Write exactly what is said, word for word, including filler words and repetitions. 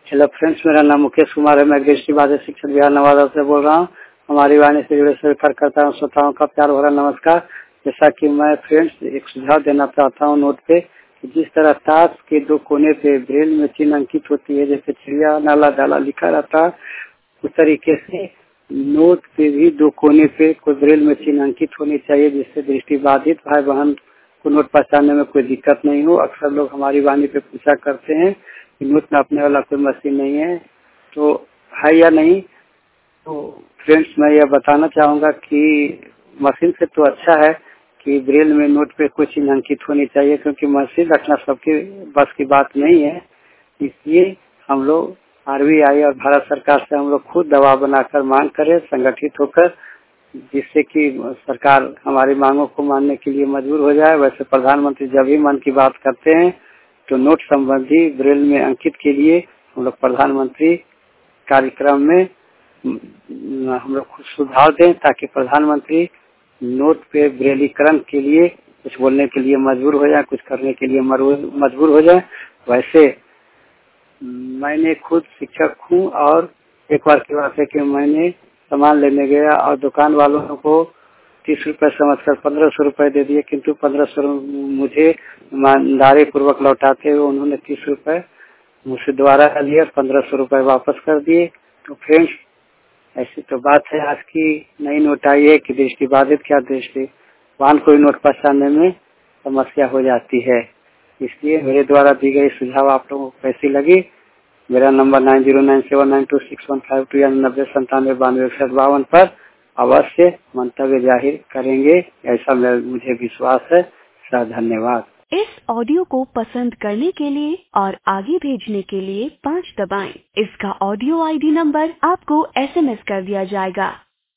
Hello friends, मेरा नाम मुकेश कुमार है। मैं दृष्टिबाधित शिक्षक बिहार नवादा से बोल रहा हूँ। हमारी वाणी से जुड़े सभी कार्यकर्ताओं श्रोताओं का प्यार भरा नमस्कार। जैसा कि मैं फ्रेंड्स एक सुझाव देना चाहता हूँ नोट पे कि जिस तरह ताश के दो कोने पे ब्रेल में चिन्ह अंकित होती है, जैसे चिड़िया नाला डाला लिखा रहता है, उस तरीके से नोट पे भी दो कोने पे कोई ब्रेल में चिन्ह अंकित होनी चाहिए, जिससे दृष्टिबाधित भाई बहन को नोट पहचानने में कोई दिक्कत नहीं हो। अक्सर लोग हमारी वाणी पे पूछा करते हैं कि नोट नापने वाला कोई मशीन नहीं है, तो है या नहीं। तो फ्रेंड्स, मैं यह बताना चाहूँगा कि मशीन से तो अच्छा है कि ब्रेल में नोट पे कुछ चिन्ह अंकित होनी चाहिए, क्योंकि मशीन रखना सबके बस की बात नहीं है। इसलिए हम लोग आरबीआई और भारत सरकार से हम लोग खुद दबाव बनाकर मांग करें, संगठित होकर, जिससे कि सरकार हमारी मांगों को मानने के लिए मजबूर हो जाए। वैसे प्रधानमंत्री जब भी मन की बात करते हैं तो नोट संबंधी ब्रेल में अंकित के लिए हम लोग प्रधानमंत्री कार्यक्रम में हम लोग कुछ सुझाव दें, ताकि प्रधानमंत्री नोट पे ब्रेलीकरण के लिए कुछ बोलने के लिए मजबूर हो जाए, कुछ करने के लिए मजबूर हो जाए। वैसे मैंने खुद शिक्षक हूँ और एक बार की बात है कि मैंने सामान लेने गया और दुकान वालों को तीस रुपए समझकर पंद्रह सौ रुपए दे दिए, किंतु पंद्रह सौ मुझे ईमानदारी पूर्वक लौटाते हुए उन्होंने तीस रुपए मुझसे दोबारा लिए और पंद्रह सौ रुपए वापस कर दिए। तो फ्रेंड्स, ऐसी तो बात है, आज की नई नोट आई है कि दृष्टिबाधित क्या दृष्टिवान कोई नोट पहचानने में समस्या हो जाती है। इसलिए मेरे द्वारा दी गई सुझाव आप लोगों को कैसी लगी? मेरा नंबर nine zero nine seven nine two six one five two या नब्बे संतानवे बानवे इकसठ बावन पर अवश्य मंतव्य जाहिर करेंगे, ऐसा मुझे विश्वास है। सर धन्यवाद। इस ऑडियो को पसंद करने के लिए और आगे भेजने के लिए पाँच दबाएं। इसका ऑडियो आईडी नंबर आपको एसएमएस कर दिया जाएगा।